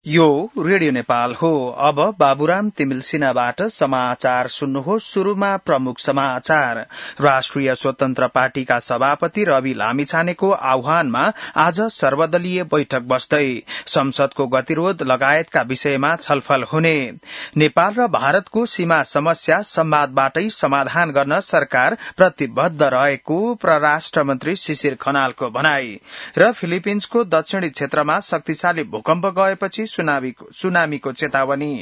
यो रेडियो नेपाल हो। अब बाबुराम तिमिल सिन्हाबाट समाचार सुन्नुहोस्। शुरूमा प्रमुख समाचार। राष्ट्रिय स्वतन्त्र पार्टीका सभापति रवि लामिछानेको आह्वानमा आज सर्वदलीय बैठक बस्दै संसदको गतिरोध लगायतका विषयमा छलफल हुने। नेपाल र भारतको सीमा समस्या संवादबाटै समाधान गर्न सरकार प्रतिबद्ध रहेको परराष्ट्र मन्त्री शिशिर खनालको भनाई। र फिलिपिन्सको दक्षिणी क्षेत्रमा शक्तिशाली भूकम्प गएपछि सुनामीको चेतावनी।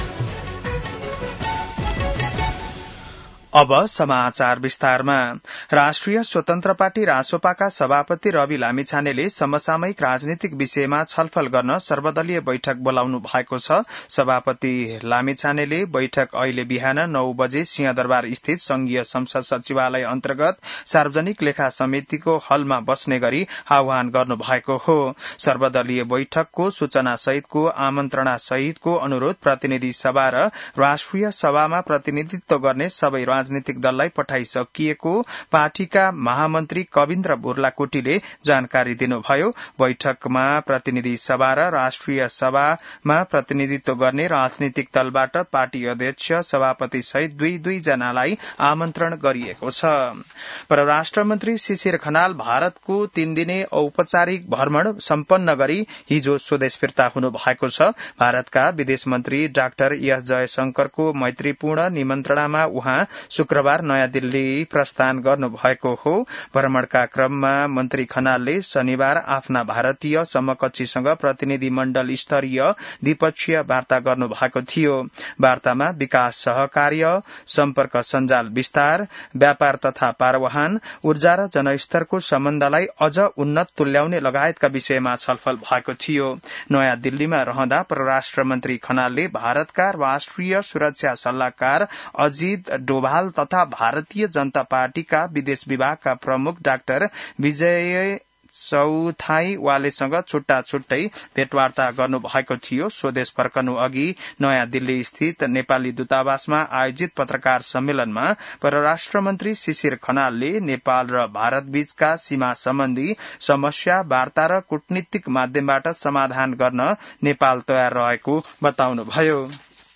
अब समाचार विस्तारमा। राष्ट्रिय स्वतन्त्र पार्टी रासोपाका सभापति रवि लामिछानेले समसामयिक राजनीतिक विषयमा छलफल गर्न सर्वदलीय बैठक बोलाउनु भएको छ। सभापति लामिछानेले बैठक अहिले बिहान 9 बजे सिंहदरबार स्थित संघीय संसद सचिवालय अन्तर्गत सार्वजनिक लेखा समितिको हलमा बस्ने गरी आह्वान गर्नु भएको हो। सर्वदलीय बैठकको सूचना सहितको आमन्त्रणा सहितको अनुरोध प्रतिनिधि सभा र राष्ट्रिय सभामा प्रतिनिधित्व गर्ने सबै राजनीतिक दललाई पठाइसकिएको पार्टीका महामन्त्री कविन्द्र बुर्लाकोटीले जानकारी दिनुभयो। बैठकमा प्रतिनिधि सभा र राष्ट्रिय सभामा प्रतिनिधित्व गर्ने राजनीतिक दलबाट पार्टी अध्यक्ष सभापति सहित दुई जनालाई आमन्त्रण गरिएको छ। परराष्ट्र मन्त्री शिशिर खनाल भारतको 3 दिने औपचारिक भ्रमण सम्पन्न गरी हिजो स्वदेश फिर्ता हुनु भएको छ। भारतका विदेश मन्त्री डाक्टर एस जयशंकरको मैत्रीपूर्ण निमन्त्रणामा उहाँ शुक्रबार नयाँ दिल्ली प्रस्थान गर्नु भएको हो। भ्रमणका क्रममा मन्त्री खनालले शनिबार आफ्ना भारतीय समकक्षीसँग प्रतिनिधि मण्डल स्तरीय द्विपक्षीय वार्ता गर्नु भएको थियो। वार्तामा विकास सहकार्य, सम्पर्क सञ्जाल विस्तार, व्यापार तथा पारवहन, ऊर्जा र जनस्तरको सम्बन्धलाई अझ उन्नत तुल्याउने लगायतका विषयमा छलफल भएको थियो। नयाँ दिल्लीमा रहँदा परराष्ट्र मन्त्री खनालले भारतका राष्ट्रिय सुरक्षा सल्लाहकार अजित डोभाल तथा भारतीय जनता पार्टीका विदेश विभागका प्रमुख डाक्टर विजय चौथाईवालेसँग छुट्टा छुट्टै भेटवार्ता गर्नु भएको थियो। स्वदेश फर्कनु अघि नयाँ दिल्ली स्थित नेपाली दूतावासमा आयोजित पत्रकार सम्मेलनमा परराष्ट्र मन्त्री शिशिर खनालले नेपाल र भारत बीचका सीमा सम्बन्धी समस्या वार्ता र कूटनीतिक माध्यमबाट समाधान गर्न नेपाल तयार रहेको बताउनुभयो।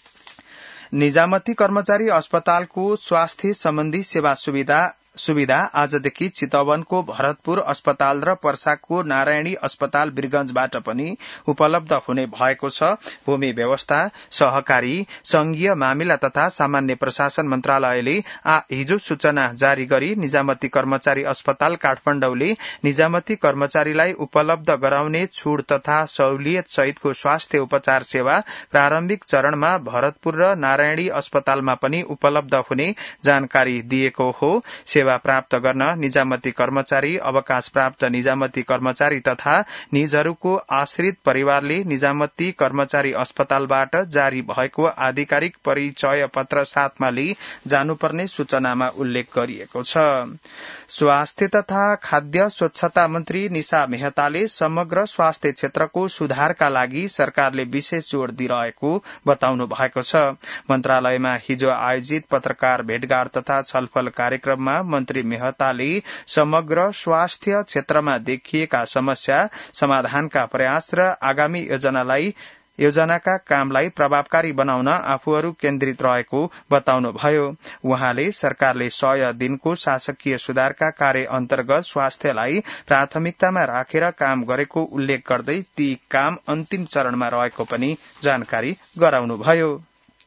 निजामती कर्मचारी अस्पतालको स्वास्थ्य सम्बन्धी सेवा सुविधा आजदेखि चितवनको भरतपुर अस्पताल र पर्साको नारायणी अस्पताल वीरगंजबाट पनि उपलब्ध हुने भएको छ। भूमि व्यवस्था, सहकारी, संघीय मामिला तथा सामान्य प्रशासन मन्त्रालयले हिजो सूचना जारी गरी निजामती कर्मचारी अस्पताल काठमाडौँले निजामती कर्मचारीलाई उपलब्ध गराउने छूट तथा सहुलियत सहितको स्वास्थ्य उपचार सेवा प्रारम्भिक चरणमा भरतपुर र नारायणी अस्पतालमा पनि उपलब्ध हुने जानकारी दिएको हो। सेवा प्राप्त गर्न निजामती कर्मचारी, अवकाश प्राप्त निजामती कर्मचारी तथा निजहरूको आश्रित परिवारले निजामती कर्मचारी अस्पतालबाट जारी भएको आधिकारिक परिचय पत्र साथमा लिई जानुपर्ने सूचनामा उल्लेख गरिएको छ। स्वास्थ्य तथा खाद्य स्वच्छता मन्त्री निशा मेहताले समग्र स्वास्थ्य क्षेत्रको सुधारका लागि सरकारले विशेष जोड़ दिइरहेको बताउनु भएको छ। मन्त्रालयमा हिजो आयोजित पत्रकार भेटघाट तथा छलफल कार्यक्रममा मन्त्री मेहताले समग्र स्वास्थ्य क्षेत्रमा देखिएका समस्या समाधानका प्रयास र आगामी योजनाका कामलाई प्रभावकारी बनाउन आफूहरू केन्द्रित रहेको बताउनुभयो। उहाँले सरकारले 100 दिनको शासकीय सुधारका कार्य अन्तर्गत स्वास्थ्यलाई प्राथमिकतामा राखेर काम गरेको उल्लेख गर्दै ती काम अन्तिम चरणमा रहेको पनि जानकारी गराउनुभयो।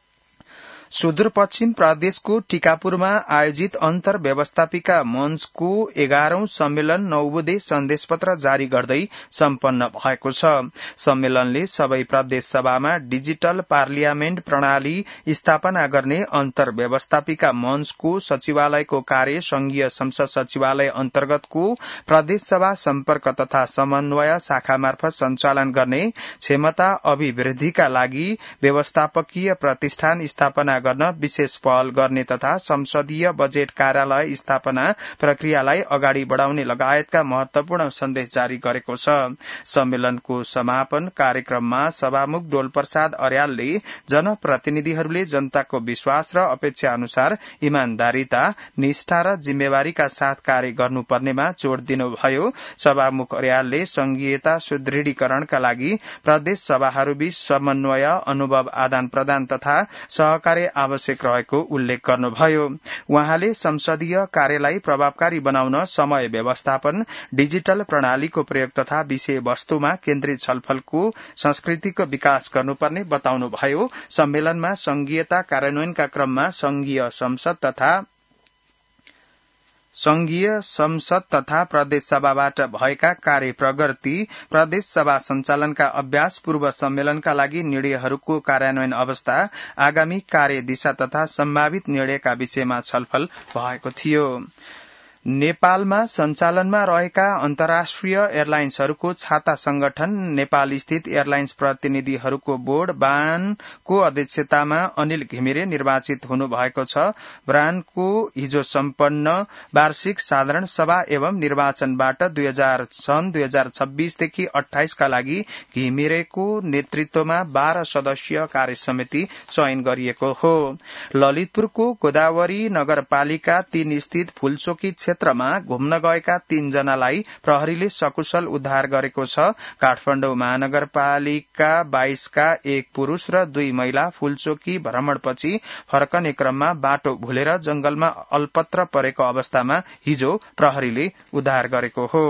सुदूरपश्चिम प्रदेशको टीकापुरमा आयोजित अन्तर व्यवस्थापिका मंचको 11औं सम्मेलन 9 बुँदे सन्देश पत्र जारी गर्दै सम्पन्न भएको छ। सम्मेलनले सबै प्रदेश सभामा डिजिटल पार्लियामेन्ट प्रणाली स्थापना गर्ने अन्तर व्यवस्थापिका मंचको सचिवालयको कार्य संघीय संसद सचिवालय अन्तर्गतको प्रदेश सभा सम्पर्क तथा समन्वय शाखा मार्फत सञ्चालन गर्ने क्षमता अभिवृद्धिका लागि व्यवस्थापकीय प्रतिष्ठान स्थापना गर्न विशेष पहल गर्ने तथा संसदीय बजेट कार्यालय स्थापना प्रक्रियालाई अगाडि बढ़ाउने लगायतका महत्वपूर्ण सन्देश जारी गरेको छ। सम्मेलनको समापन कार्यक्रममा सभामुख डोलप्रसाद अर्यालले जनप्रतिनिधिहरूले जनताको विश्वास र अपेक्षा अनुसार इमानदारीता, निष्ठा र जिम्मेवारीका साथ कार्य गर्नुपर्नेमा जोड़ दिनुभयो। सभामुख अर्यालले संघीयता सुदृढीकरणका लागि प्रदेश सभाहरूबीच समन्वय, अनुभव आदान प्रदान तथा सहकार्य आवश्यक रहेको उल्लेख गर्नुभयो। उहाँले संसदीय कार्यलाई प्रभावकारी बनाउन समय व्यवस्थापन, डिजिटल प्रणालीको प्रयोग तथा विषय वस्तुमा केन्द्रित छलफलको संस्कृतिको विकास गर्नुपर्ने बताउनुभयो। सम्मेलनमा संघीयता कार्यान्वयनका क्रममा संघीय संसद तथा प्रदेश सभाबाट भएका कार्य प्रगति, प्रदेश सभा संचालनका अभ्यास, पूर्व सम्मेलनका लागि निर्णयहरूको कार्यान्वयन अवस्था, आगामी कार्य दिशा तथा सम्भावित निर्णयका विषयमा छलफल भएको थियो। नेपालमा सञ्चालनमा रहेका अन्तर्राष्ट्रिय एयरलाइन्सहरूको छाता संगठन नेपाल स्थित एयरलाइन्स प्रतिनिधिहरूको बोर्ड ब्रानको अध्यक्षतामा अनिल घिमिरे निर्वाचित हुनु भएको छ। ब्रानको हिजो सम्पन्न वार्षिक साधारण सभा एवं निर्वाचनबाट 2026 देखि 28 का लागि घिमिरेको नेतृत्वमा 12 सदस्यीय कार्य समिति चयन गरिएको हो। ललितपुरको गोदावरी नगरपालिका 3 स्थित फूलचोकी क्षेत्रमा घुम्न गएका 3 जनालाई प्रहरीले सकुशल उद्धार गरेको छ। काठमाडौँ महानगरपालिका 22 का 1 पुरूष र 2 महिला फूलचोकी भ्रमणपछि फर्कने क्रममा बाटो भुलेर जंगलमा अल्पत्र परेको अवस्थामा हिजो प्रहरीले उद्धार गरेको हो।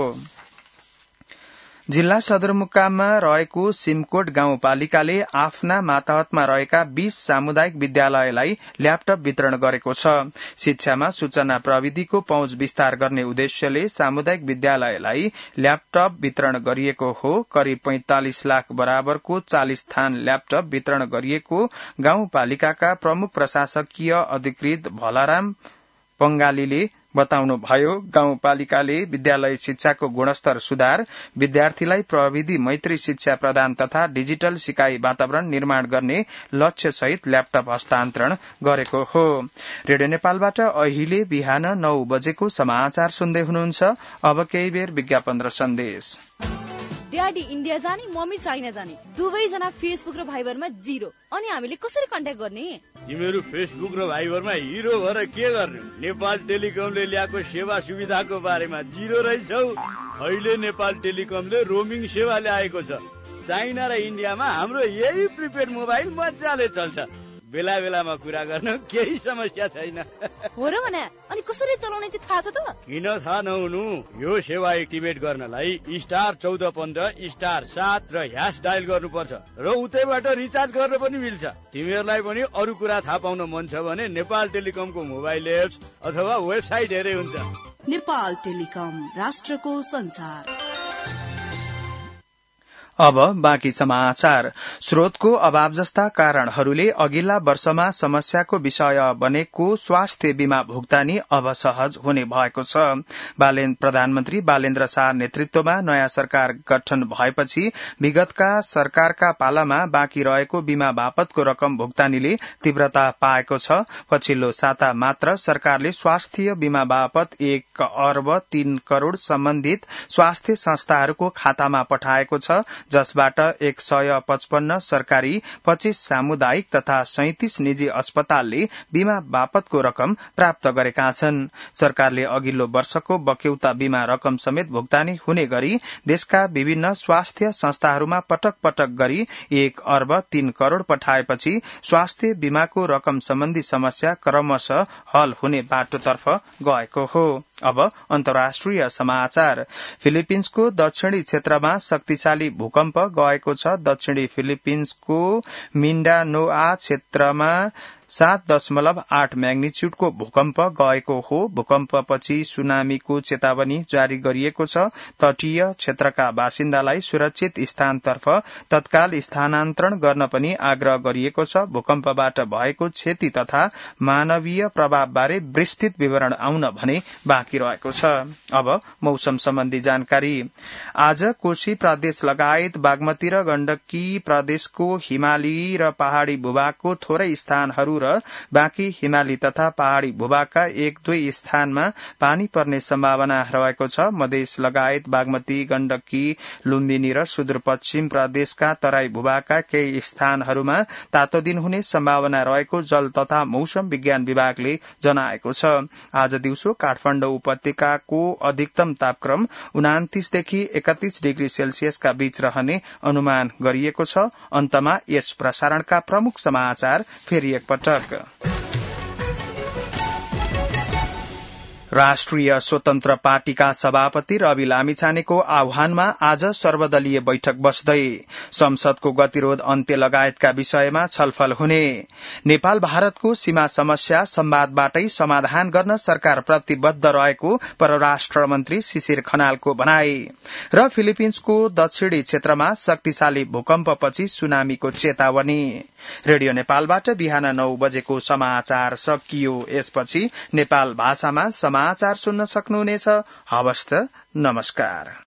जिल्ला सदरमुकाममा रहेको सिमकोट गाउँपालिकाले आफ्ना मातहतमा रहेका 20 सामुदायिक विद्यालयलाई ल्यापटप वितरण गरेको छ। शिक्षामा सूचना प्रविधिको पहुँच विस्तार गर्ने उद्देश्यले सामुदायिक विद्यालयलाई ल्यापटप वितरण गरिएको हो। करिब 45 लाख बराबरको 40 थान ल्यापटप वितरण गरिएको गाउँपालिकाका प्रमुख प्रशासकीय अधिकृत भलाराम पंगालीले बताउनुभयो। गाउँपालिकाले विद्यालय शिक्षाको गुणस्तर सुधार, विद्यार्थीलाई प्रविधि मैत्री शिक्षा प्रदान तथा डिजिटल सिकाई वातावरण निर्माण गर्ने लक्ष्य सहित ल्यापटप हस्तान्तरण गरेको हो। रेडियो नेपालबाट अहिले बिहान 9 बजेको समाचार सुन्दै हुनुहुन्छ। अब केही बेर विज्ञापन र सन्देश। ड्याडी इन्डिया जाने, मम्मी चाइना जाने, दुवैजना फेसबुक र भाइबरमा 0। अनि हामीले कसरी कन्ट्याक्ट गर्ने? तिमीहरू फेसबुक र भाइबरमा हिरो भएर के गर्ने? नेपाल टेलिकमले ल्याएको सेवा सुविधाको बारेमा 0 रहेछौ। अहिले नेपाल टेलिकमले रोमिङ सेवा ल्याएको छ। चाइना र इन्डियामा हाम्रो यही प्रिपेड मोबाइल मजाले चल्छ। बेला बेलामा कुरा गर्न केही समस्या छैन। हो र भने अनि कसरी चलाउने चाहिँ थाहा छ त? किन थाहा नहुनु? यो सेवा एक्टिभेट गर्नलाई *1415 *7 र # डायल गर्नुपर्छ र उतैबाट रिचार्ज गर्न पनि मिल्छ। तिमीहरूलाई पनि अरू कुरा थाहा पाउन मन छ भने नेपाल टेलिकमको मोबाइल एप्स अथवा वेबसाइट हेरे हुन्छ। नेपाल टेलिकम, राष्ट्रको संचार। अब बाँकी समाचार। स्रोतको अभाव जस्ता कारणहरूले अघिल्ला वर्षमा समस्याको विषय बनेको स्वास्थ्य बीमा भुक्तानी अब सहज हुने भएको छ। प्रधानमन्त्री बालेन्द्र शाह नेतृत्वमा नयाँ सरकार गठन भएपछि विगतका सरकारका पालामा बाँकी रहेको बीमा बापतको रकम भुक्तानीले तीव्रता पाएको छ। पछिल्लो साता मात्र सरकारले स्वास्थ्य बीमा बापत 1 अर्ब 3 करोड़ सम्बन्धित स्वास्थ्य संस्थाहरूको खातामा पठाएको छ, जसबाट 155 सरकारी, 25 सामुदायिक तथा 37 निजी अस्पतालले बीमा बापतको रकम प्राप्त गरेका छन्। सरकारले अघिल्लो वर्षको बक्यौता बीमा रकम समेत भुक्तानी हुने गरी देशका विभिन्न स्वास्थ्य संस्थाहरूमा पटक पटक गरी 1 अर्ब 3 करोड़ पठाएपछि स्वास्थ्य बीमाको रकम सम्बन्धी समस्या क्रमशः हल हुने बाटोतर्फ गएको हो। अब अन्तर्राष्ट्रिय समाचार। फिलिपिन्सको दक्षिणी क्षेत्रमा शक्तिशाली भूकम्प गएको छ। दक्षिणी फिलिपिन्सको मिन्डानोआ क्षेत्रमा 7.8 म्याग्निच्युडको भूकम्प गएको हो। भूकम्पपछि सुनामीको चेतावनी जारी गरिएको छ। तटीय क्षेत्रका बासिन्दालाई सुरक्षित स्थानतर्फ तत्काल स्थानान्तरण गर्न पनि आग्रह गरिएको छ। भूकम्पबाट भएको क्षति तथा मानवीय प्रभावबारे विस्तृत विवरण आउन भने बाँकी रहेको छ। अब मौसम सम्बन्धी जानकारी। आज कोशी प्रदेश लगायत बागमती र गण्डकी प्रदेशको हिमाली र पहाड़ी भूभागको थोरै स्थानहरू र बाँकी हिमाली तथा पहाड़ी भूभागका 1-2 स्थानमा पानी पर्ने सम्भावना रहेको छ। मधेस लगायत बागमती, गण्डकी, लुम्बिनी र सुदूरपश्चिम प्रदेशका तराई भूभागका केही स्थानहरूमा तातो दिन हुने सम्भावना रहेको जल तथा मौसम विज्ञान विभागले जनाएको छ। आज दिउँसो काठमाडौँ उपत्यकाको अधिकतम तापक्रम 29 देखि 31 डिग्री सेल्सियसका बीच रहने अनुमान गरिएको छ। अन्तमा यस प्रसारणका प्रमुख समाचार फेरि एकपटक। राष्ट्रिय स्वतन्त्र पार्टीका सभापति रवि लामिछानेको आह्वानमा आज सर्वदलीय बैठक बस्दै संसदको गतिरोध अन्त्य लगायतका विषयमा छलफल हुने, नेपाल भारतको सीमा समस्या संवादबाटै समाधान गर्न सरकार प्रतिबद्ध रहेको परराष्ट्र मन्त्री शिशिर खनालको भनाई र फिलिपिन्सको दक्षिणी क्षेत्रमा शक्तिशाली भूकम्पपछि सुनामीको चेतावनी। रेडियो नेपालबाट बिहान 9 बजेको समाचार सकियो। यसपछि नेपाल भाषामा समाचार सुन्न सक्नुहुनेछ। हवस् त, नमस्कार।